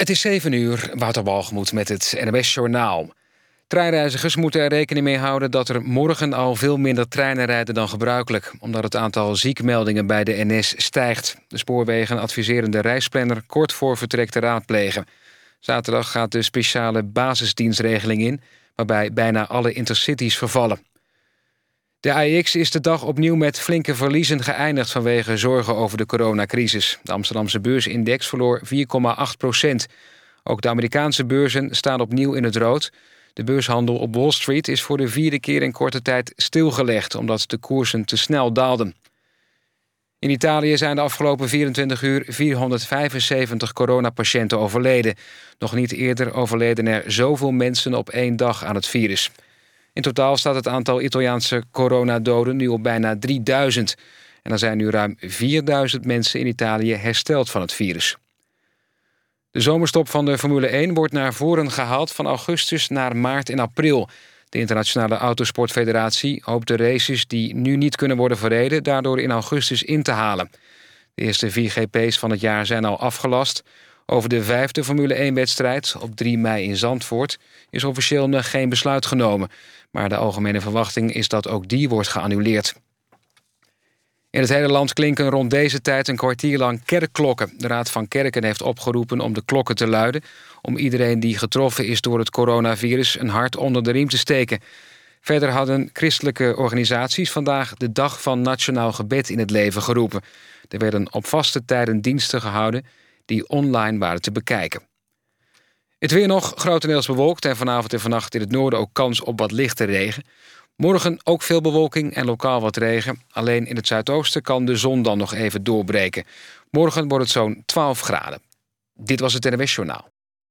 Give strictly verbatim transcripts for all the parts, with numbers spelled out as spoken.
Het is zeven uur, Wouter Walgemoed met het N O S-journaal. Treinreizigers moeten er rekening mee houden dat er morgen al veel minder treinen rijden dan gebruikelijk, omdat het aantal ziekmeldingen bij de N S stijgt. De spoorwegen adviseren de reisplanner kort voor vertrek te raadplegen. Zaterdag gaat de speciale basisdienstregeling in, waarbij bijna alle intercities vervallen. De A E X is de dag opnieuw met flinke verliezen geëindigd vanwege zorgen over de coronacrisis. De Amsterdamse beursindex verloor vier komma acht procent. Ook de Amerikaanse beurzen staan opnieuw in het rood. De beurshandel op Wall Street is voor de vierde keer in korte tijd stilgelegd, omdat de koersen te snel daalden. In Italië zijn de afgelopen vierentwintig uur vierhonderdvijfenzeventig coronapatiënten overleden. Nog niet eerder overleden er zoveel mensen op één dag aan het virus. In totaal staat het aantal Italiaanse coronadoden nu op bijna drieduizend. En er zijn nu ruim vierduizend mensen in Italië hersteld van het virus. De zomerstop van de Formule één wordt naar voren gehaald van augustus naar maart en april. De Internationale Autosportfederatie hoopt de races die nu niet kunnen worden verreden daardoor in augustus in te halen. De eerste vier G P's van het jaar zijn al afgelast. Over de vijfde Formule één-wedstrijd op drie mei in Zandvoort is officieel nog geen besluit genomen. Maar de algemene verwachting is dat ook die wordt geannuleerd. In het hele land klinken rond deze tijd een kwartier lang kerkklokken. De Raad van Kerken heeft opgeroepen om de klokken te luiden, om iedereen die getroffen is door het coronavirus een hart onder de riem te steken. Verder hadden christelijke organisaties vandaag de dag van nationaal gebed in het leven geroepen. Er werden op vaste tijden diensten gehouden die online waren te bekijken. Het weer nog, grotendeels bewolkt en vanavond en vannacht in het noorden ook kans op wat lichte regen. Morgen ook veel bewolking en lokaal wat regen. Alleen in het zuidoosten kan de zon dan nog even doorbreken. Morgen wordt het zo'n twaalf graden. Dit was het N O S-journaal.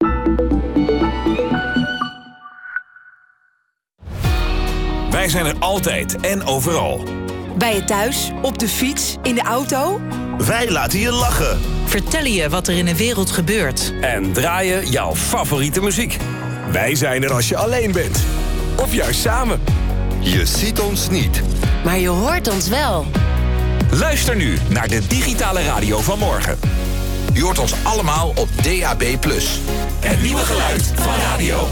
Wij zijn er altijd en overal. Bij je thuis, op de fiets, in de auto. Wij laten je lachen. Vertellen je wat er in de wereld gebeurt. En draaien jouw favoriete muziek. Wij zijn er als je alleen bent. Of juist samen. Je ziet ons niet. Maar je hoort ons wel. Luister nu naar de digitale radio van morgen. Je hoort ons allemaal op D A B plus. Het nieuwe geluid van radio.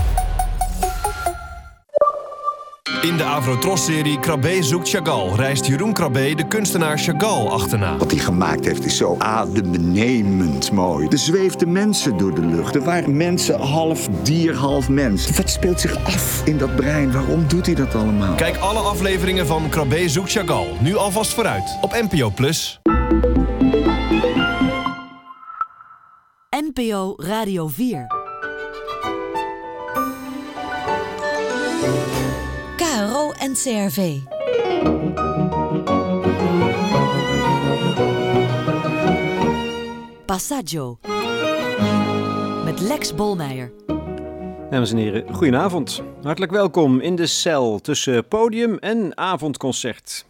In de Avrotros-serie Crabbe zoekt Chagall reist Jeroen Crabbe de kunstenaar Chagall achterna. Wat hij gemaakt heeft is zo adembenemend mooi. Er zweefden mensen door de lucht. Er waren mensen half dier, half mens. Wat speelt zich af in dat brein? Waarom doet hij dat allemaal? Kijk alle afleveringen van Crabbe zoekt Chagall nu alvast vooruit op N P O plus. N P O Radio vier. K R O en C R V. Passaggio. Met Lex Bolmeijer. Dames en heren, goedenavond. Hartelijk welkom in de cel tussen podium en avondconcert.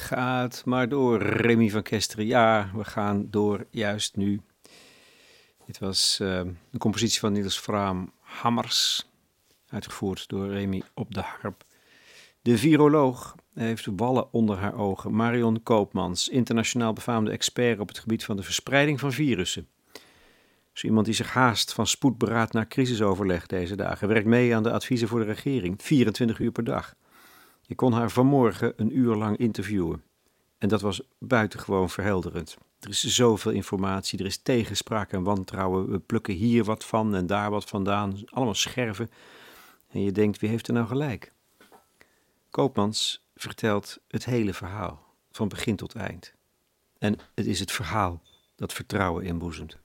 gaat maar door. Remy van Kesteren, ja, we gaan door juist nu. Dit was uh, een compositie van Niels Fraam Hammers, uitgevoerd door Remy op de harp. De viroloog heeft wallen onder haar ogen. Marion Koopmans, internationaal befaamde expert op het gebied van de verspreiding van virussen. Zo iemand die zich haast van spoedberaad naar crisisoverleg deze dagen. Werkt mee aan de adviezen voor de regering, vierentwintig uur per dag. Je kon haar vanmorgen een uur lang interviewen. En dat was buitengewoon verhelderend. Er is zoveel informatie, er is tegenspraak en wantrouwen. We plukken hier wat van en daar wat vandaan. Allemaal scherven. En je denkt, wie heeft er nou gelijk? Koopmans vertelt het hele verhaal, van begin tot eind. En het is het verhaal dat vertrouwen inboezemt.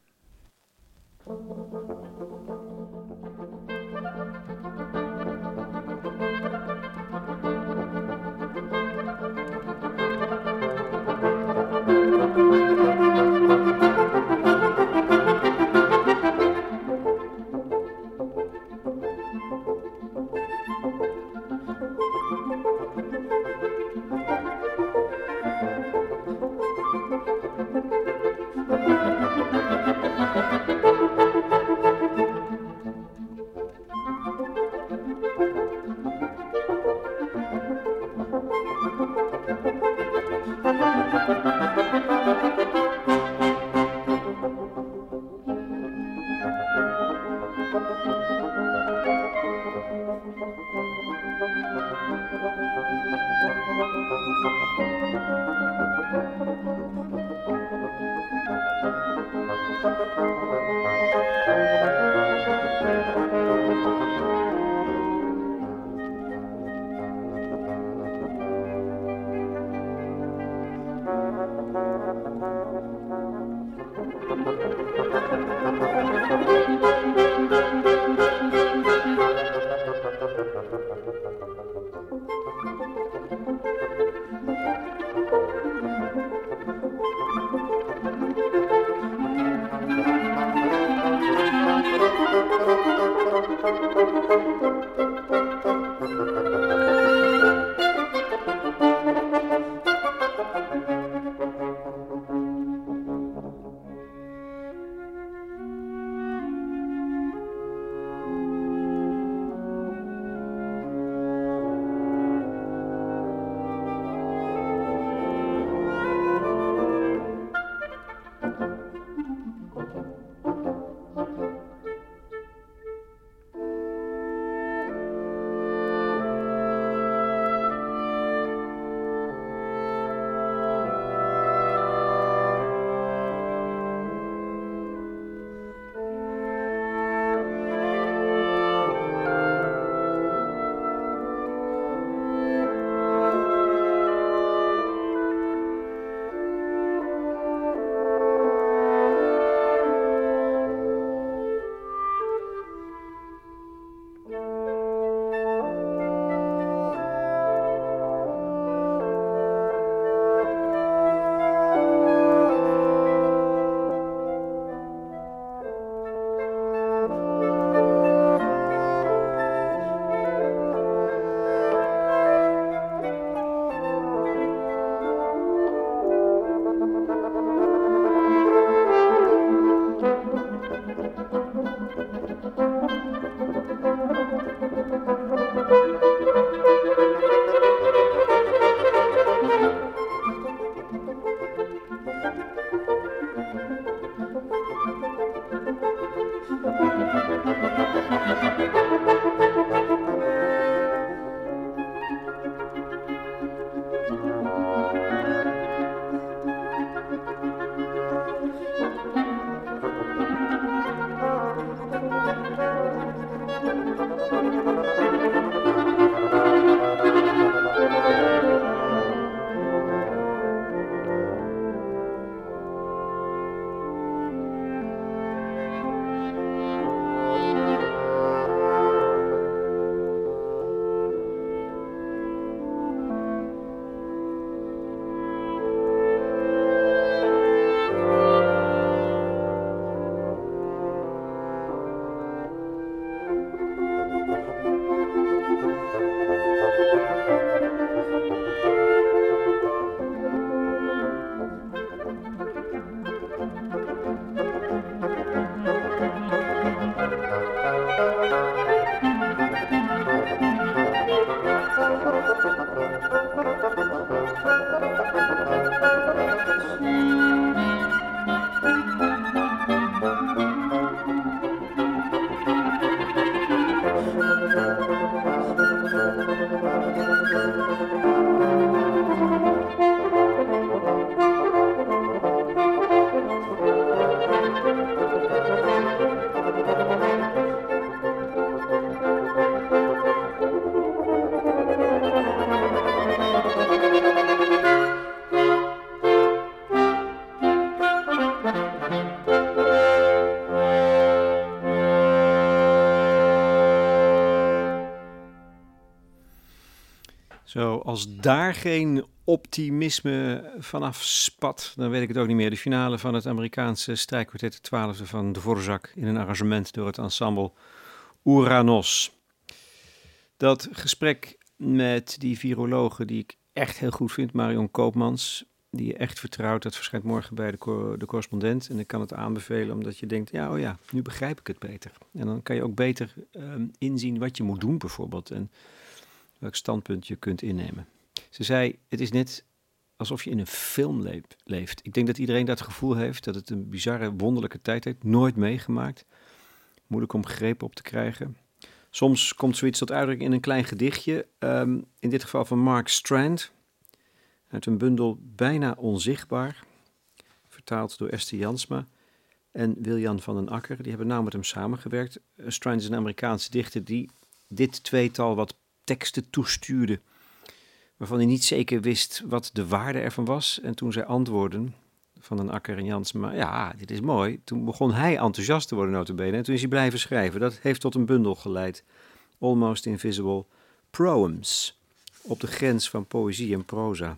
Zo, als daar geen optimisme vanaf spat, dan weet ik het ook niet meer. De finale van het Amerikaanse strijkkwartet, de twaalfde van Dvorak, in een arrangement door het ensemble Uranos. Dat gesprek met die virologe die ik echt heel goed vind, Marion Koopmans, die je echt vertrouwt, dat verschijnt morgen bij de, co- de correspondent. En ik kan het aanbevelen omdat je denkt, ja, oh ja, nu begrijp ik het beter. En dan kan je ook beter um, inzien wat je moet doen bijvoorbeeld en welk standpunt je kunt innemen. Ze zei, het is net alsof je in een film le- leeft. Ik denk dat iedereen dat gevoel heeft, dat het een bizarre, wonderlijke tijd heeft. Nooit meegemaakt. Moeilijk om greep op te krijgen. Soms komt zoiets tot uitdrukking in een klein gedichtje. Um, in dit geval van Mark Strand. Uit een bundel Bijna Onzichtbaar. Vertaald door Esther Jansma en Wiljan van den Akker. Die hebben nauw met hem samengewerkt. Uh, Strand is een Amerikaanse dichter die dit tweetal wat teksten toestuurde, waarvan hij niet zeker wist wat de waarde ervan was. En toen zij antwoorden, Van den Akker en Jansma, ja, dit is mooi. Toen begon hij enthousiast te worden, nota bene. En toen is hij blijven schrijven. Dat heeft tot een bundel geleid. Almost Invisible Proems. Op de grens van poëzie en proza.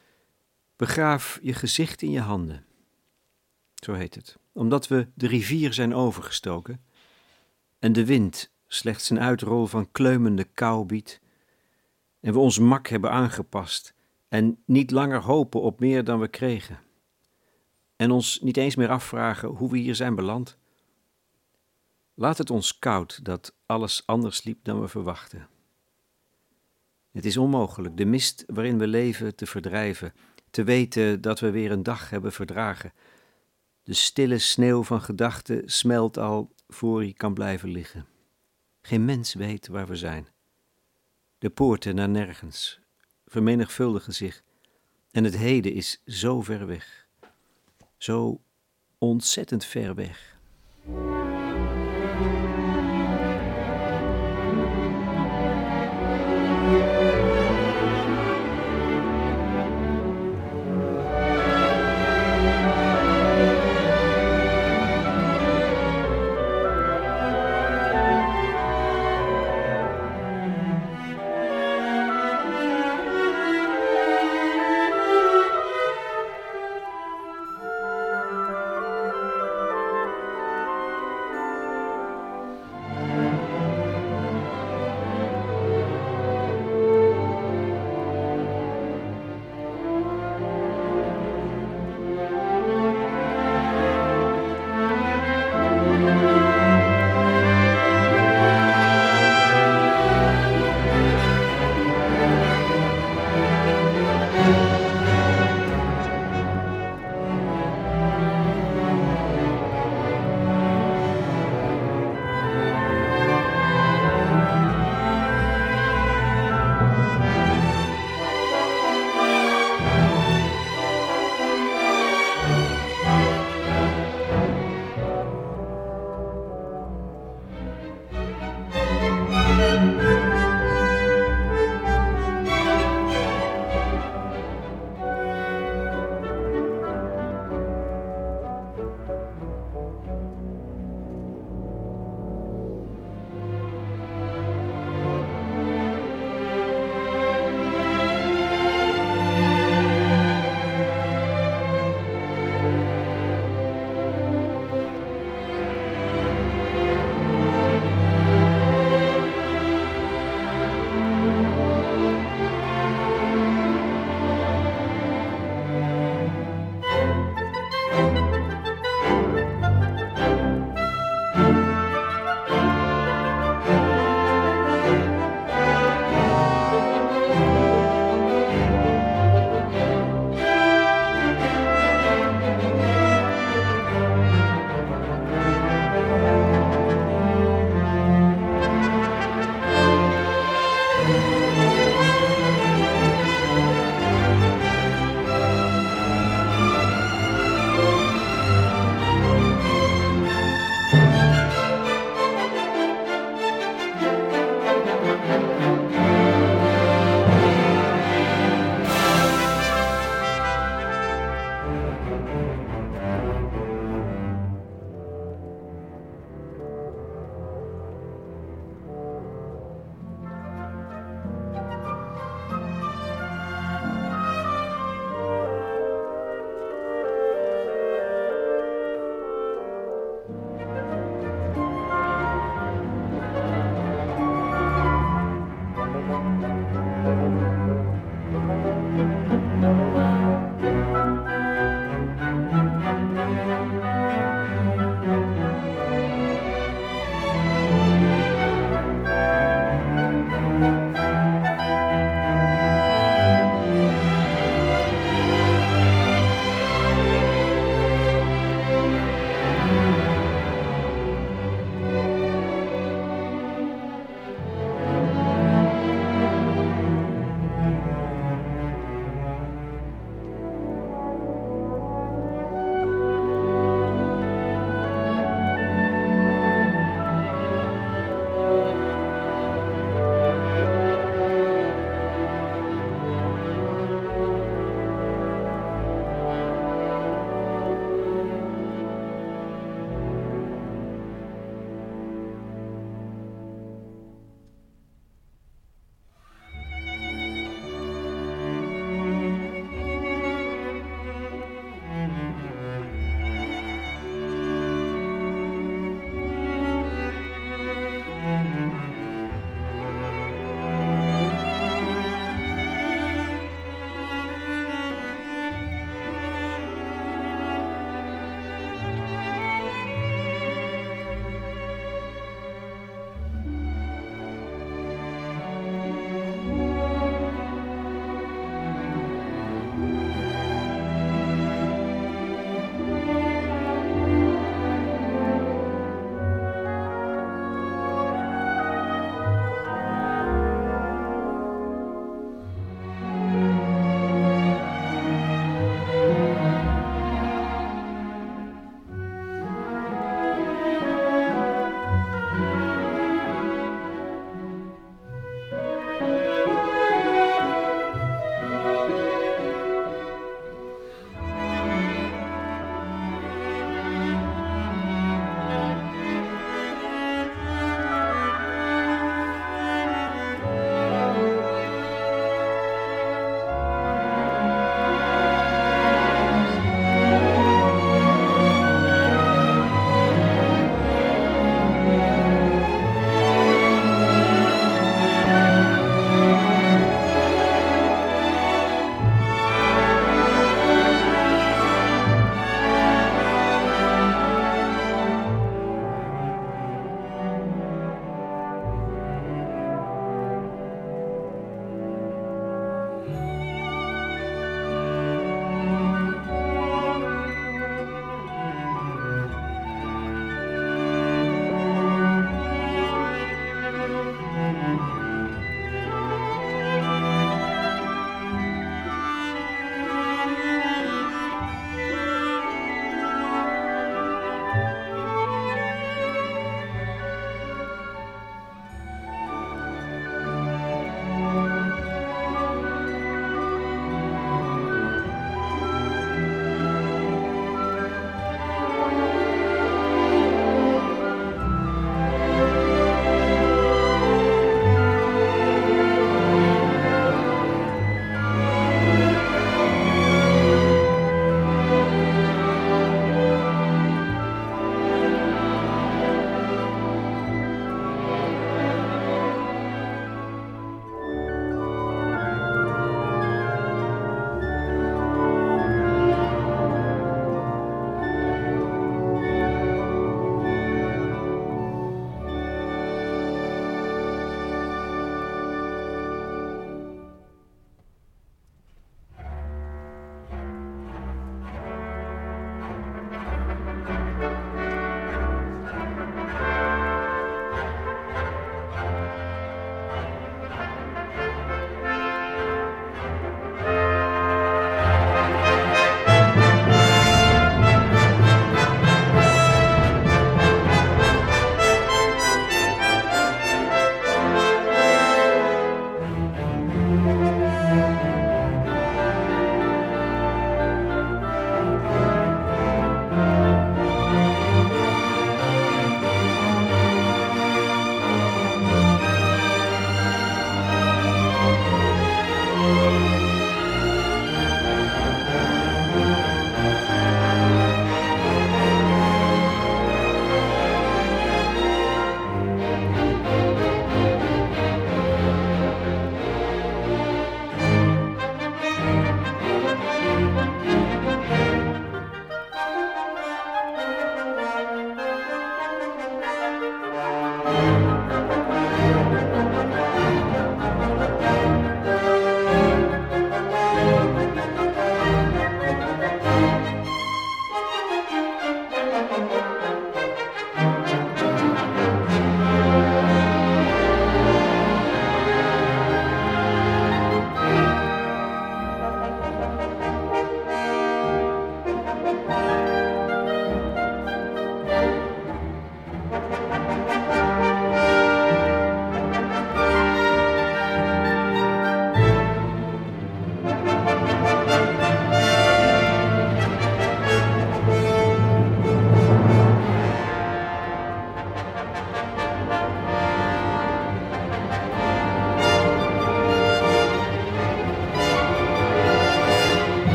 Begraaf je gezicht in je handen. Zo heet het. Omdat we de rivier zijn overgestoken en de wind slechts een uitrol van kleumende kou biedt en we ons mak hebben aangepast en niet langer hopen op meer dan we kregen en ons niet eens meer afvragen hoe we hier zijn beland. Laat het ons koud dat alles anders liep dan we verwachten. Het is onmogelijk de mist waarin we leven te verdrijven, te weten dat we weer een dag hebben verdragen. De stille sneeuw van gedachten smelt al voor hij kan blijven liggen. Geen mens weet waar we zijn. De poorten naar nergens vermenigvuldigen zich en het heden is zo ver weg. Zo ontzettend ver weg.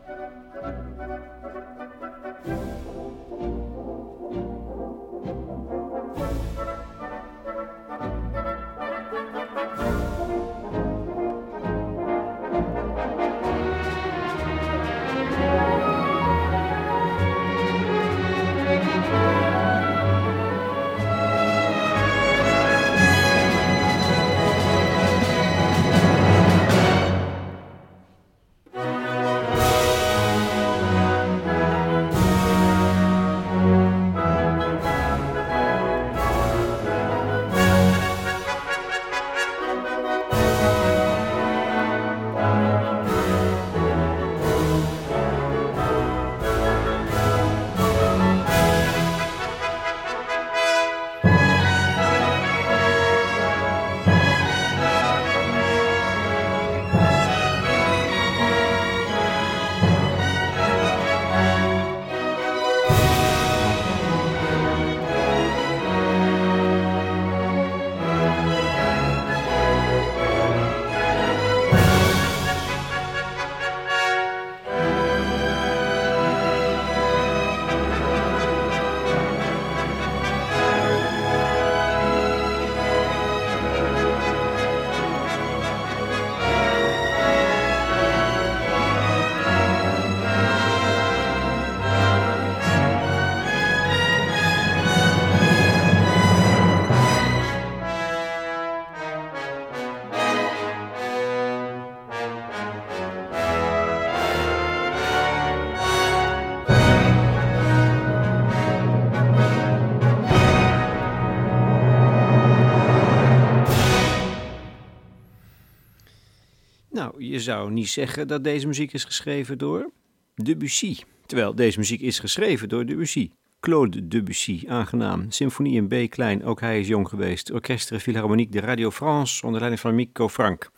Nou, je zou niet zeggen dat deze muziek is geschreven door Debussy. Terwijl deze muziek is geschreven door Debussy. Claude Debussy, aangenaam. Symfonie in B klein, ook hij is jong geweest. Orchestre Philharmonique de Radio France onder leiding van Mico Frank.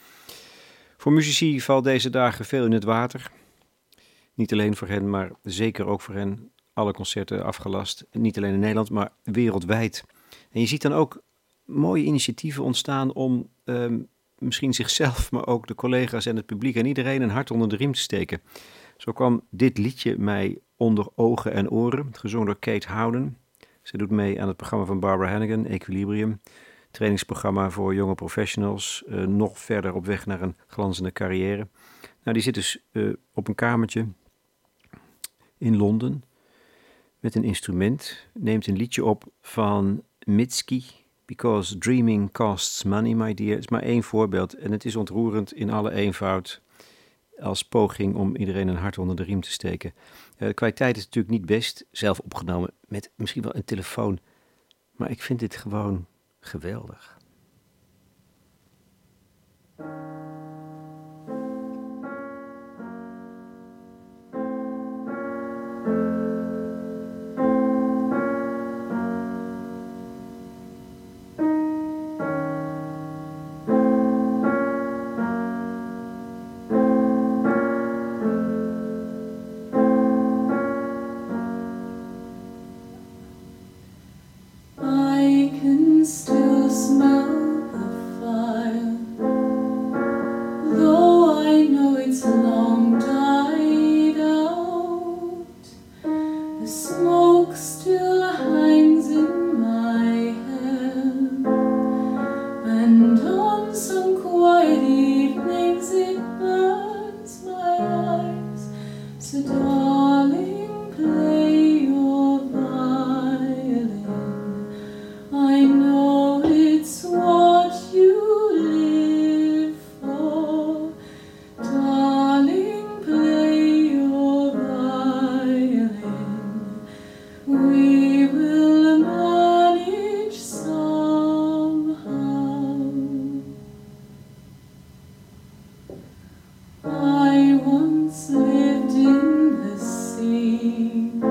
Voor muzici valt deze dagen veel in het water. Niet alleen voor hen, maar zeker ook voor hen. Alle concerten afgelast. Niet alleen in Nederland, maar wereldwijd. En je ziet dan ook mooie initiatieven ontstaan om um, misschien zichzelf, maar ook de collega's en het publiek en iedereen een hart onder de riem te steken. Zo kwam dit liedje mij onder ogen en oren, gezongen door Kate Howden. Ze doet mee aan het programma van Barbara Hannigan, Equilibrium. Trainingsprogramma voor jonge professionals, uh, nog verder op weg naar een glanzende carrière. Nou, die zit dus uh, op een kamertje in Londen met een instrument. Neemt een liedje op van Mitski, Because Dreaming Costs Money, my dear. Het is maar één voorbeeld en het is ontroerend in alle eenvoud als poging om iedereen een hart onder de riem te steken. Uh, de kwaliteit is natuurlijk niet best, zelf opgenomen met misschien wel een telefoon. Maar ik vind dit gewoon geweldig. I once lived in the sea.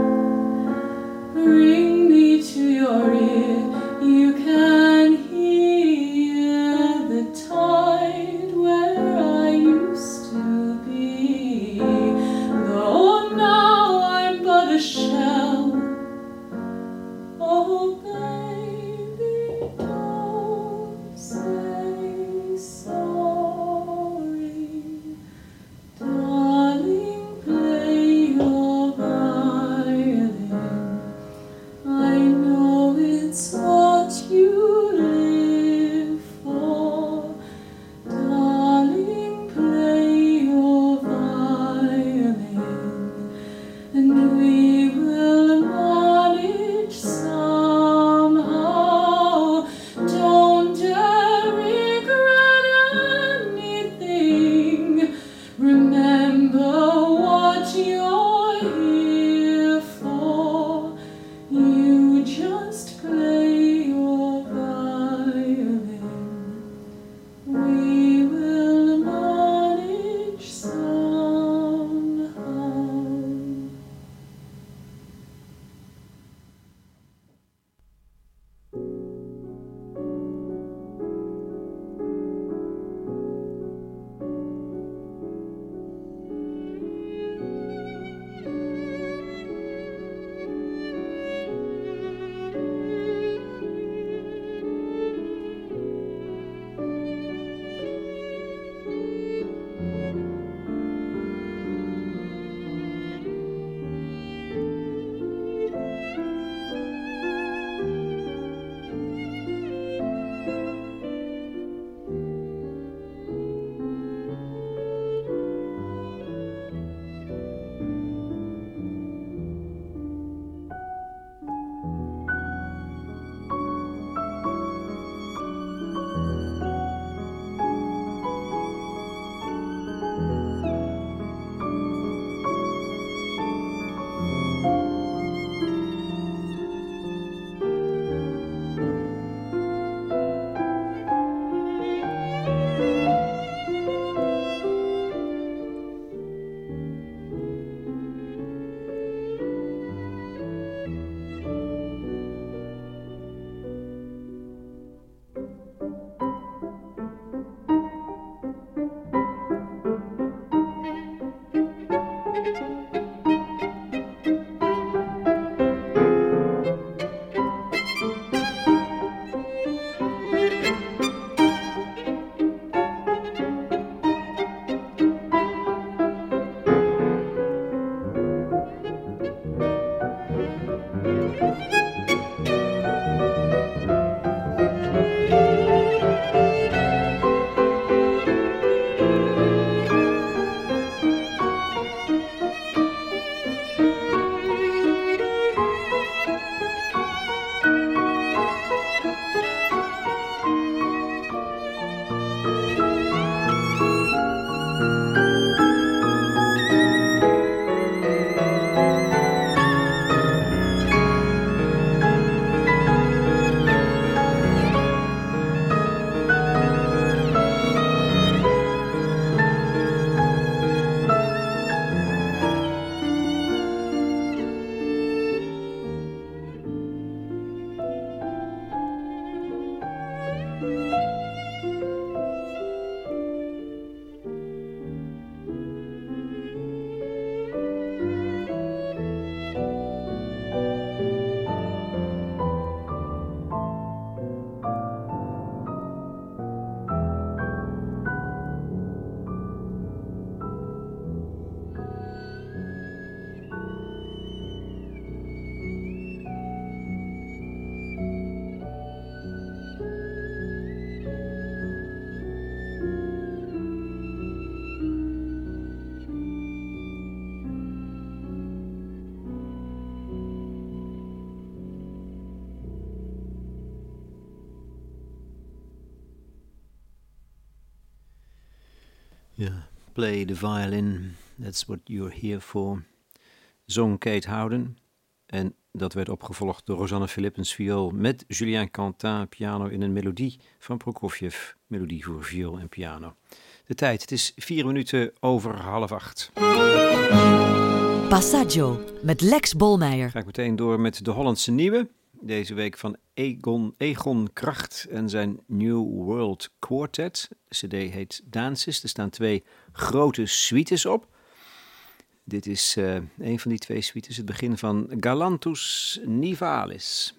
Ja, play the violin, that's what you're here for. Zong Kate Howden. En dat werd opgevolgd door Rosanne Philippens viool met Julien Quentin piano in een melodie van Prokofjev, melodie voor viool en piano. De tijd, het is vier minuten over half acht. Passaggio met Lex Bolmeijer. Ga ik meteen door met de Hollandse nieuwe. Deze week van Egon, Egon Kracht en zijn New World Quartet. De cd heet Dances. Er staan twee grote suites op. Dit is uh, een van die twee suites, het begin van Galantus Nivalis.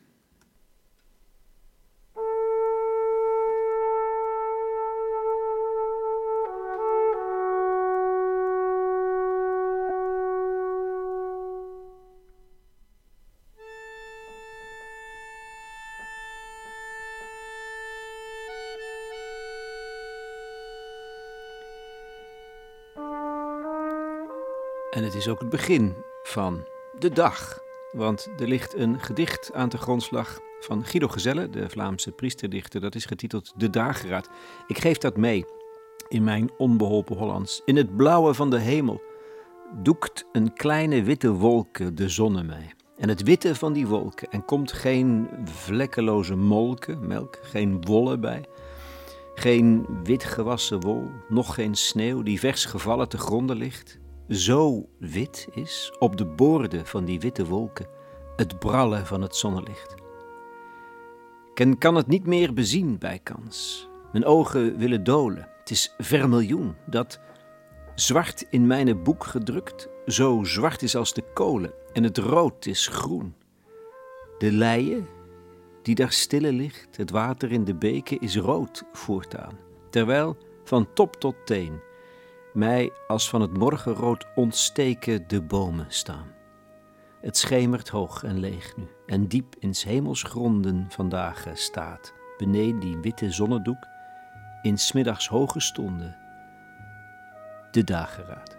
En het is ook het begin van de dag, want er ligt een gedicht aan de grondslag van Guido Gezelle, de Vlaamse priesterdichter. Dat is getiteld De Dageraad. Ik geef dat mee in mijn onbeholpen Hollands. In het blauwe van de hemel doekt een kleine witte wolke de zonne mij. En het witte van die wolken, en komt geen vlekkeloze molke, melk, geen wollen bij. Geen wit gewassen wol, nog geen sneeuw die vers gevallen te gronde ligt. Zo wit is op de boorden van die witte wolken het brallen van het zonnelicht. Ken kan het niet meer bezien bijkans. Mijn ogen willen dolen. Het is vermiljoen dat zwart in mijn boek gedrukt, zo zwart is als de kolen en het rood is groen. De leie die daar stille ligt, het water in de beken is rood voortaan, terwijl van top tot teen mij als van het morgenrood ontsteken de bomen staan. Het schemert hoog en leeg nu, en diep in 's hemels gronden vandaag staat, beneden die witte zonnedoek, in 's middags hoge stonden, de dageraad.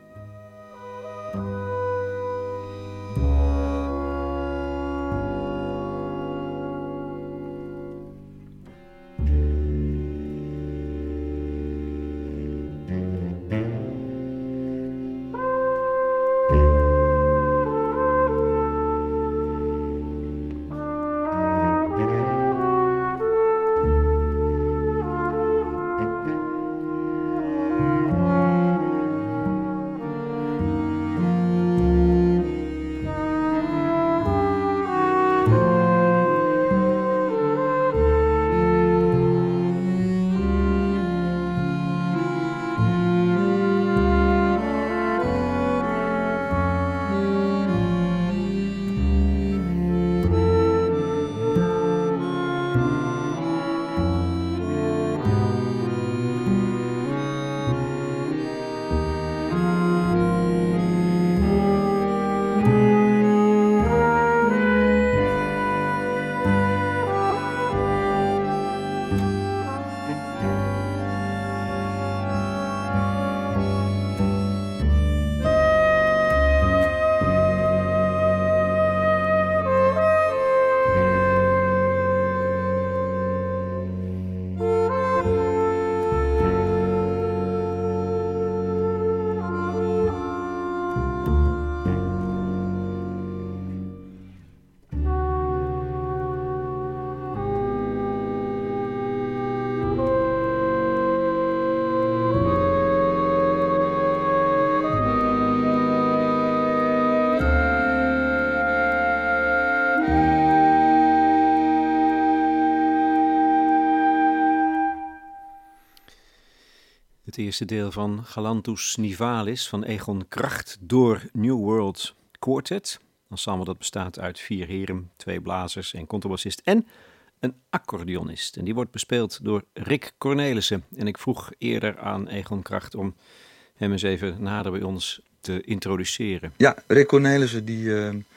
Het eerste deel van Galantus Nivalis van Egon Kracht door New World Quartet. Een ensemble dat bestaat uit vier heren, twee blazers, een contrabassist en een accordeonist. En die wordt bespeeld door Rick Cornelissen. En ik vroeg eerder aan Egon Kracht om hem eens even nader bij ons te introduceren. Ja, Rick Cornelissen, die uh, uh,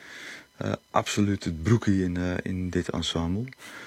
absoluut het broekie in, uh, in dit ensemble.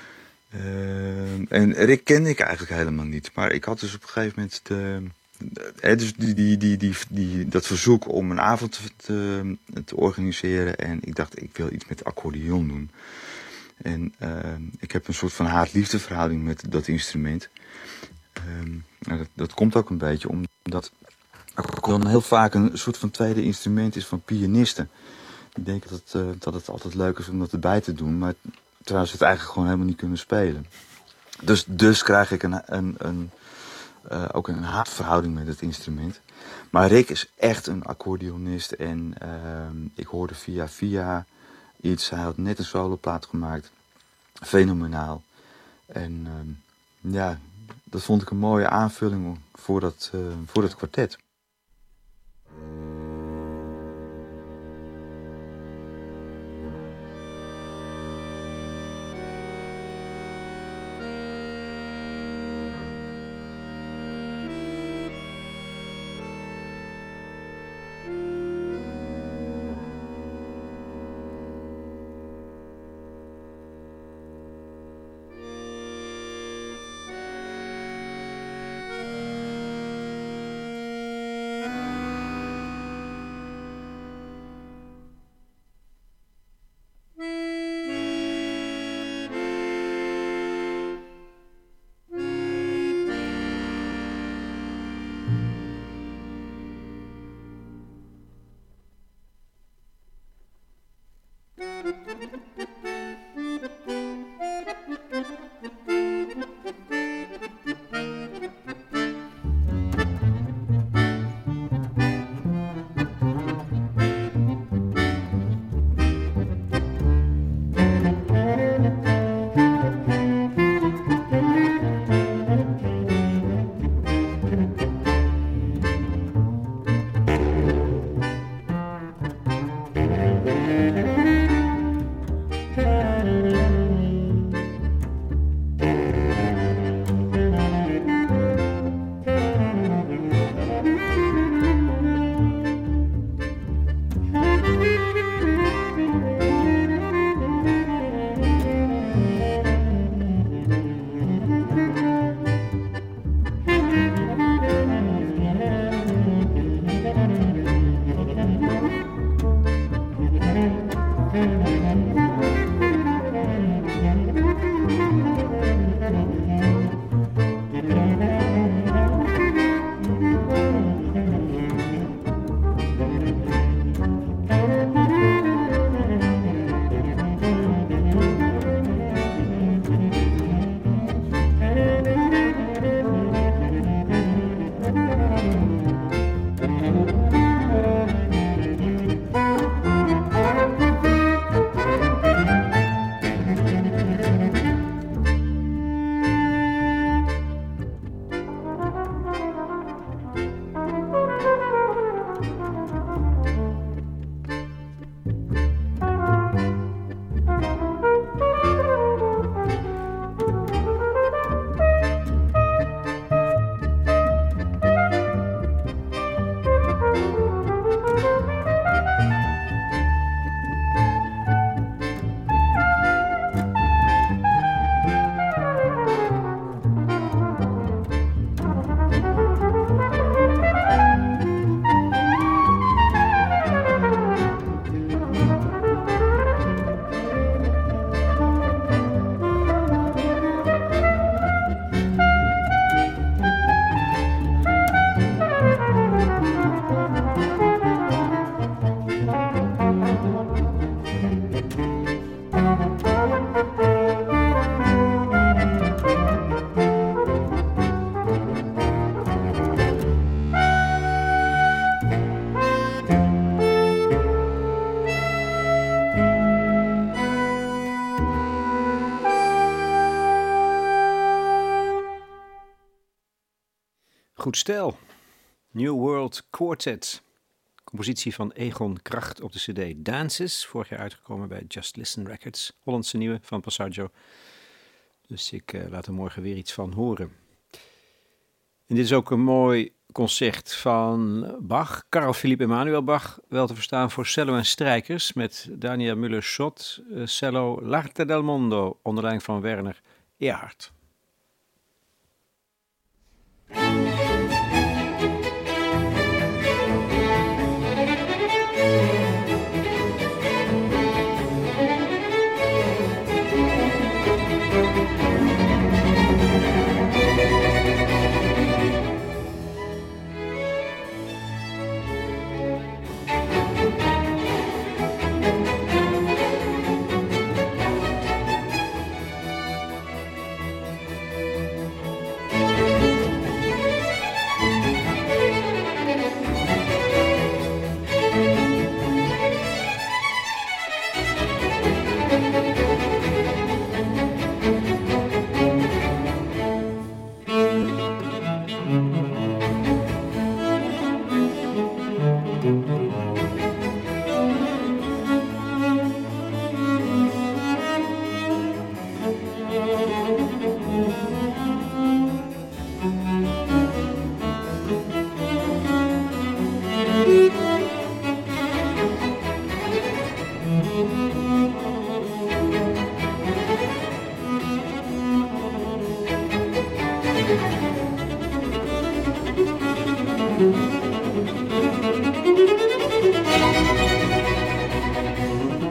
Uh, en Rick kende ik eigenlijk helemaal niet. Maar ik had dus op een gegeven moment de, de, dus die, die, die, die, die, dat verzoek om een avond te, te organiseren. En ik dacht, ik wil iets met accordeon doen. En uh, ik heb een soort van haat-liefde verhouding met dat instrument. Uh, Um, nou, dat, dat komt ook een beetje omdat accordeon heel vaak een soort van tweede instrument is van pianisten. Die denken dat het, uh, dat het altijd leuk is om dat erbij te doen, maar terwijl ze het eigenlijk gewoon helemaal niet kunnen spelen. Dus, dus krijg ik een, een, een, uh, ook een haatverhouding met het instrument. Maar Rick is echt een accordeonist en uh, ik hoorde via via iets. Hij had net een soloplaat gemaakt. Fenomenaal. En uh, ja, dat vond ik een mooie aanvulling voor dat, uh, voor dat kwartet. Goed stel. New World Quartet. Compositie van Egon Kracht op de cd Dances. Vorig jaar uitgekomen bij Just Listen Records. Hollandse nieuwe van Passaggio. Dus ik uh, laat er morgen weer iets van horen. En dit is ook een mooi concert van Bach. Carl Philipp Emanuel Bach. Wel te verstaan voor cello en strijkers. Met Daniel Müller-Schott. Uh, cello L'Arte del Mondo. Onder leiding van Werner Erhard.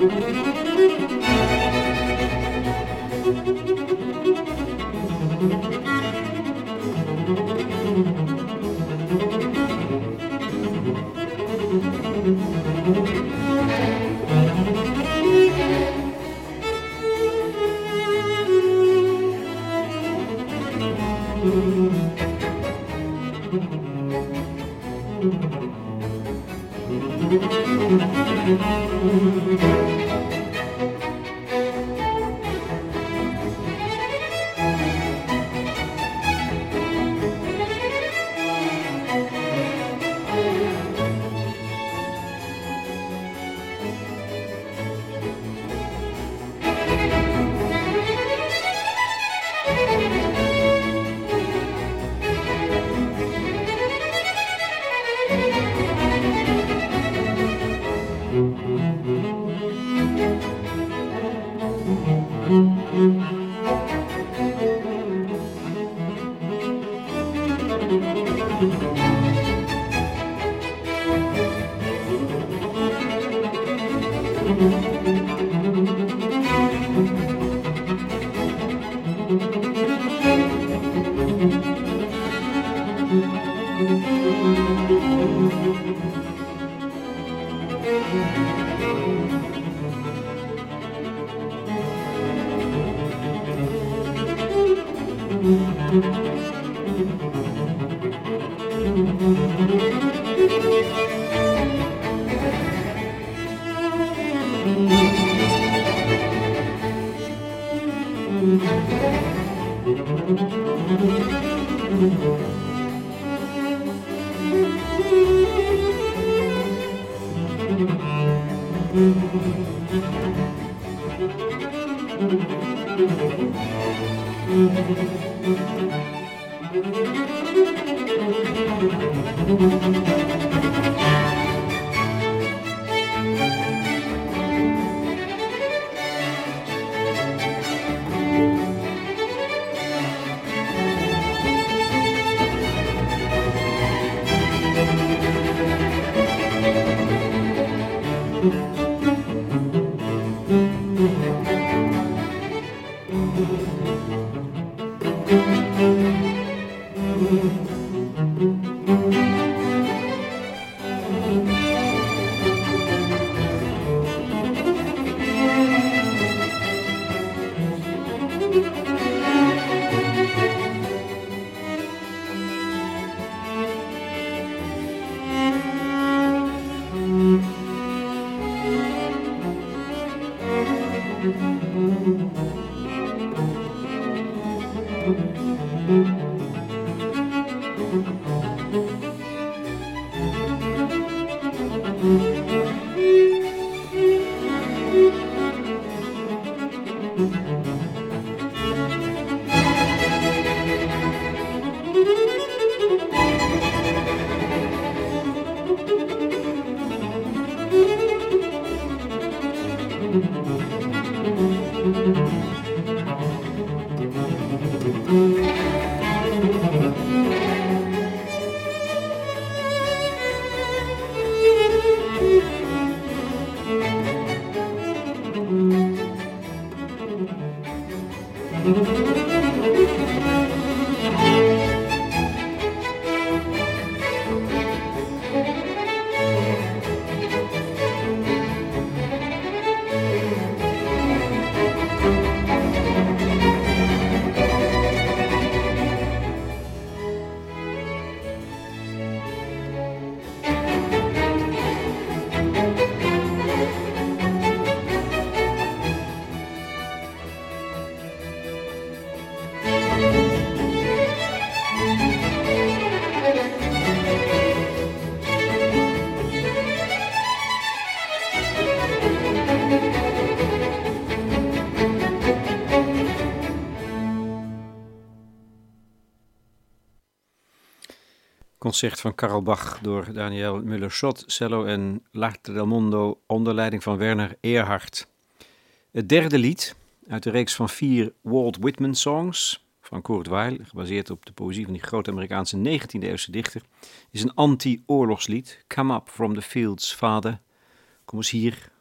Concert van Karl Bach door Daniel Müller-Schott, cello en L'Arte del Mondo onder leiding van Werner Erhard. Het derde lied uit de reeks van vier Walt Whitman songs van Kurt Weill, gebaseerd op de poëzie van die grote Amerikaanse negentiende eeuwse dichter, is een anti-oorlogslied. Come up from the fields, vader. Kom eens hier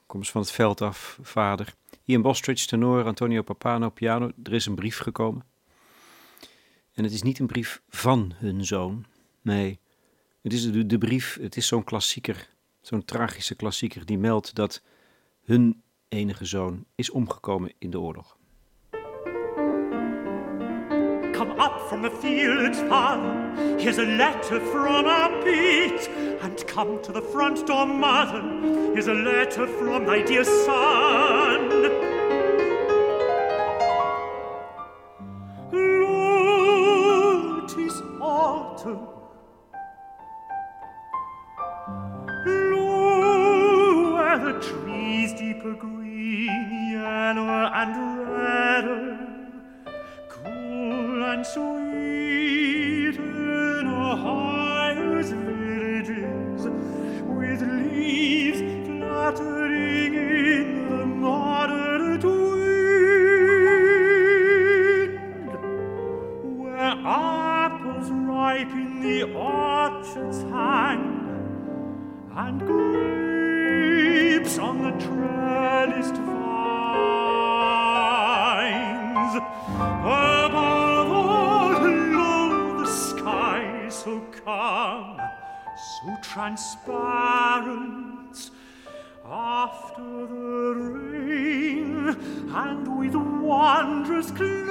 Kom eens van het veld af, vader. Ian Bostridge, tenor, Antonio Papano, piano. Er is een brief gekomen. En het is niet een brief van hun zoon. Nee, het is de, de brief, het is zo'n klassieker, zo'n tragische klassieker die meldt dat hun enige zoon is omgekomen in de oorlog. Come up from the fields, father, here's a letter from our Pete. And come to the front door, mother, here's a letter from thy dear son. Lo, 'tis autumn. Lo, where the trees deeper green, yellower and redder, and sweet in Ohio's villages, with leaves fluttering in the moderate wind, where apples ripe in the orchards hang, and grapes on the trellised vines. Above all, lo, the sky so calm, so transparent after the rain, and with wondrous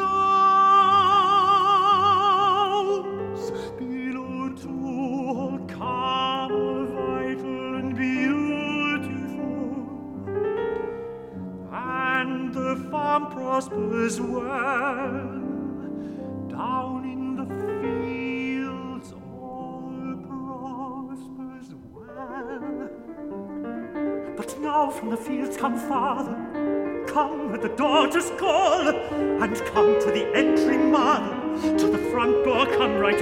clouds below too, all calm, all vital and beautiful, and the farm prospers well. Down in the fields all prospers well. But now from the fields come, father, come at the daughter's call, and come to the entering mother, to the front door come right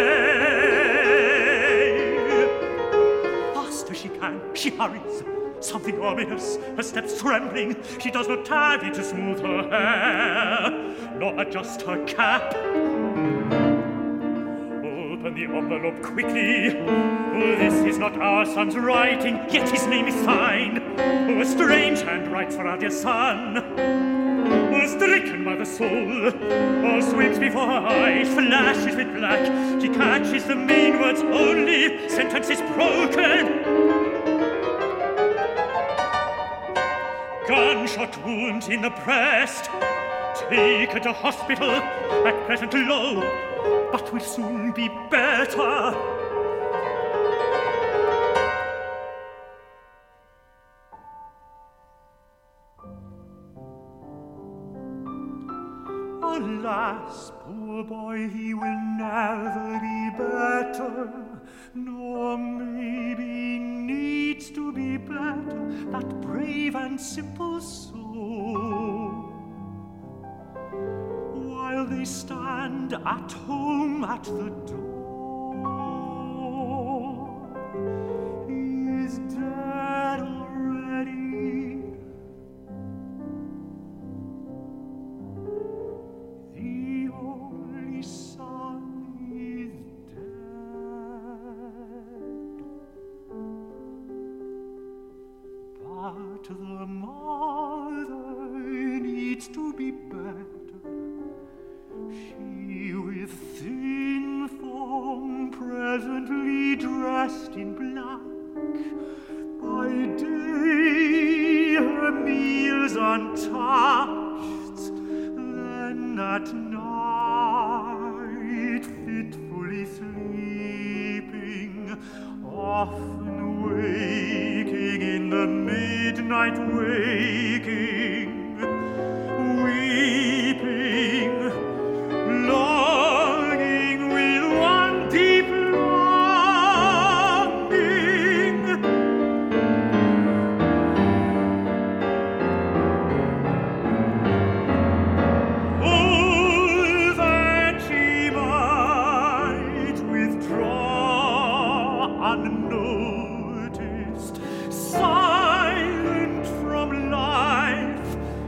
away. Fast as she can, she hurries, something ominous, her steps trembling, she does not tarry to smooth her hair, nor adjust her cap. Open the envelope quickly. Oh, this is not our son's writing, yet his name is signed. Oh, a strange hand writes for our dear son. Oh, stricken by the soul, all swims before her eyes, flashes with black. She catches the main words only, sentence is broken. Gunshot wound in the breast. Take her to hospital, at present low, but will soon be better. Alas, poor boy, he will never be better, nor maybe needs to be better, that brave and simple soul. While they stand at home at the door, he is dead already. The only son is dead. But the mother needs to be better. She with thin form presently dressed in black, by day her meals untouched, then at night fitfully sleeping, often waking in the midnight waking, weeping, longing with one deep longing. Oh, that she might withdraw unnoticed, silent from life,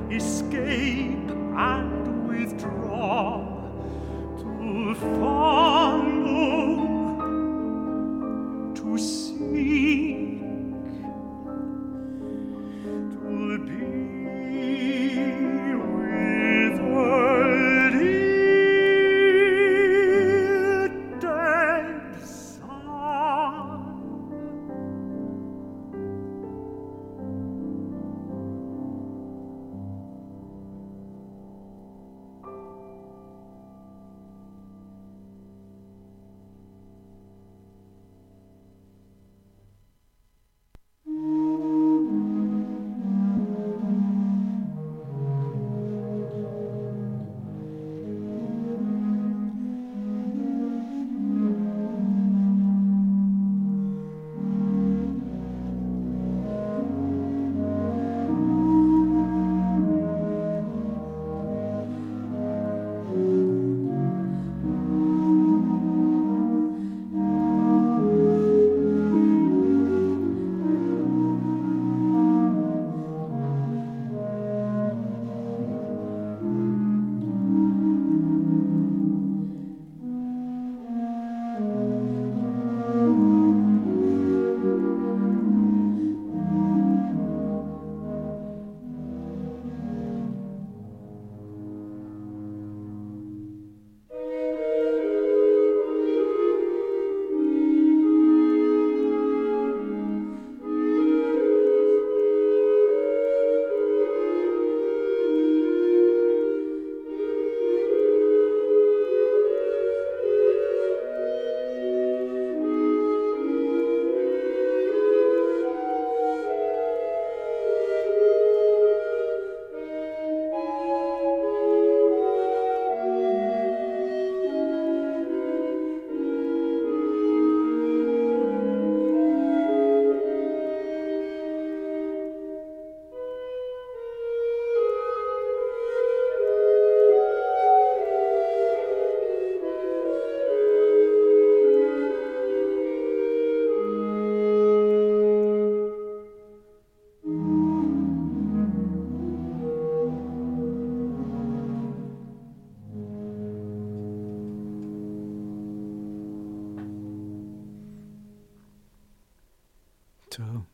Zo.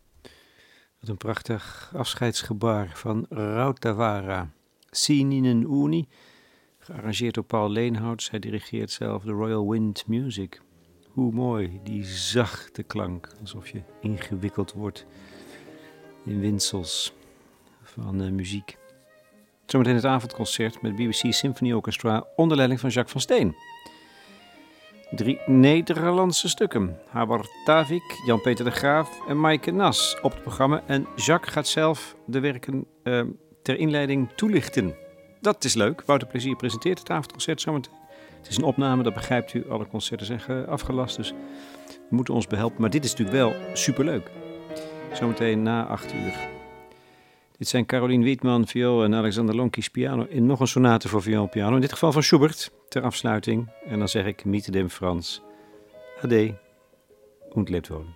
Wat een prachtig afscheidsgebaar van Rautavaara. Sininen Uni, gearrangeerd door Paul Leenhouts. Hij dirigeert zelf de Royal Wind Music. Hoe mooi, die zachte klank, alsof je ingewikkeld wordt in windsels van uh, muziek. Zometeen het avondconcert met B B C Symphony Orchestra onder leiding van Jacques van Steen. Drie Nederlandse stukken. Habar Tavik, Jan-Peter de Graaf en Maaike Nas op het programma. En Jacques gaat zelf de werken uh, ter inleiding toelichten. Dat is leuk. Wouter Plezier presenteert het avondconcert zometeen. Het is een opname, dat begrijpt u. Alle concerten zijn uh, afgelast, dus we moeten ons behelpen. Maar dit is natuurlijk wel superleuk. Zometeen na acht uur. Dit zijn Caroline Wietman, viool en Alexander Lonkies piano in nog een sonate voor viool en piano. In dit geval van Schubert, ter afsluiting. En dan zeg ik Miete dem Frans. Ade und lebt wohl.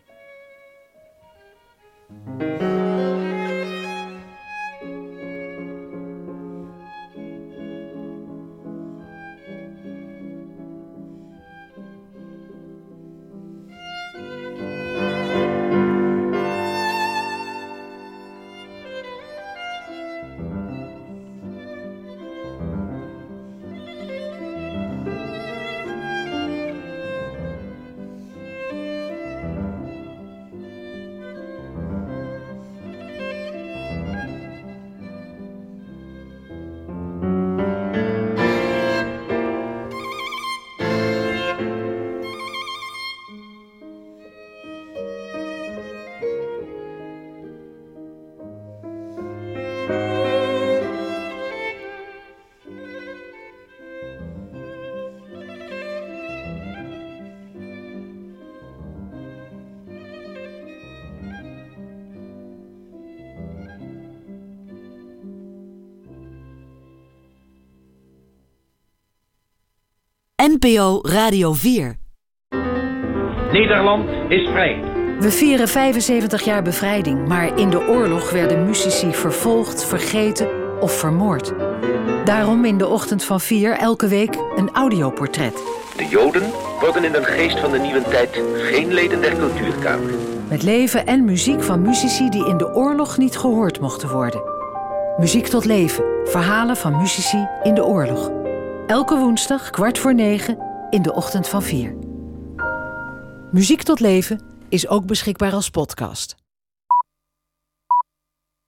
N P O Radio vier. Nederland is vrij. We vieren vijfenzeventig jaar bevrijding, maar in de oorlog werden muzici vervolgd, vergeten of vermoord. Daarom in de ochtend van vier elke week een audioportret. De Joden worden in de geest van de nieuwe tijd geen leden der cultuurkamer. Met leven en muziek van muzici die in de oorlog niet gehoord mochten worden. Muziek tot leven. Verhalen van muzici in de oorlog. Elke woensdag, kwart voor negen, in de ochtend van vier. Muziek tot leven is ook beschikbaar als podcast.